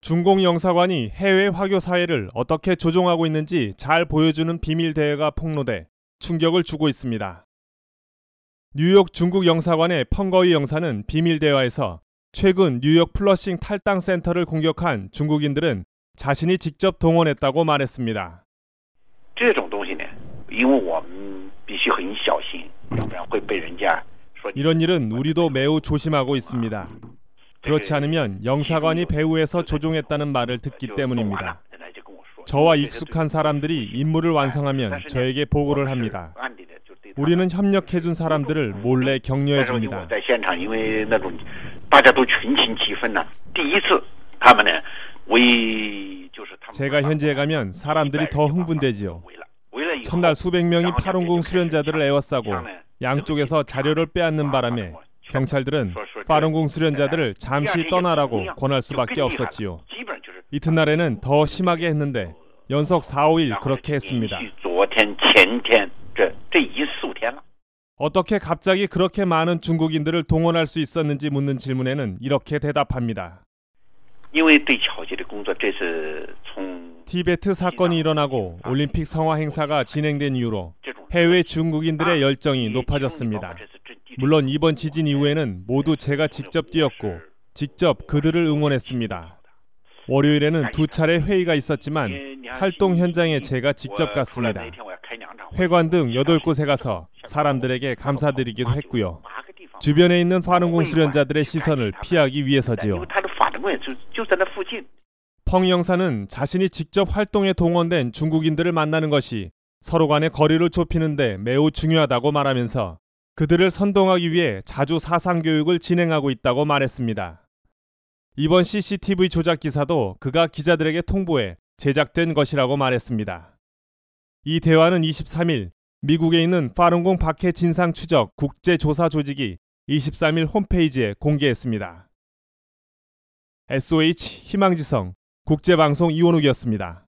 중공 영사관이 해외 화교 사회를 어떻게 조종하고 있는지 잘 보여주는 비밀 대회가 폭로돼 충격을 주고 있습니다. 뉴욕 중국 영사관의 펑거위 영사는 비밀 대화에서 최근 뉴욕 플러싱 탈당 센터를 공격한 중국인들은 자신이 직접 동원했다고 말했습니다. 이런 일은 우리도 매우 조심하고 있습니다. 그렇지 않으면 영사관이 배후에서 조종했다는 말을 듣기 때문입니다. 저와 익숙한 사람들이 임무를 완성하면 저에게 보고를 합니다. 우리는 협력해준 사람들을 몰래 격려해줍니다. 제가 현지에 가면 사람들이 더 흥분되지요. 첫날 수백 명이 파룬궁 수련자들을 에워싸고 양쪽에서 자료를 빼앗는 바람에 경찰들은 파룬궁 수련자들을 잠시 떠나라고 권할 수밖에 없었지요. 이튿날에는 더 심하게 했는데 연속 4, 5일 그렇게 했습니다. 어떻게 갑자기 그렇게 많은 중국인들을 동원할 수 있었는지 묻는 질문에는 이렇게 대답합니다. 티베트 사건이 일어나고 올림픽 성화 행사가 진행된 이후로 해외 중국인들의 열정이 높아졌습니다. 물론 이번 지진 이후에는 모두 제가 직접 뛰었고 직접 그들을 응원했습니다. 월요일에는 2차례 회의가 있었지만 활동 현장에 제가 직접 갔습니다. 회관 등 8곳에 가서 사람들에게 감사드리기도 했고요. 주변에 있는 파룬궁 수련자들의 시선을 피하기 위해서지요. 펑 영사는 자신이 직접 활동에 동원된 중국인들을 만나는 것이 서로 간의 거리를 좁히는 데 매우 중요하다고 말하면서 그들을 선동하기 위해 자주 사상교육을 진행하고 있다고 말했습니다. 이번 CCTV 조작 기사도 그가 기자들에게 통보해 제작된 것이라고 말했습니다. 이 대화는 23일 미국에 있는 파룬궁 박해 진상 추적 국제조사 조직이 23일 홈페이지에 공개했습니다. SOH 희망지성 국제방송 이원욱이었습니다.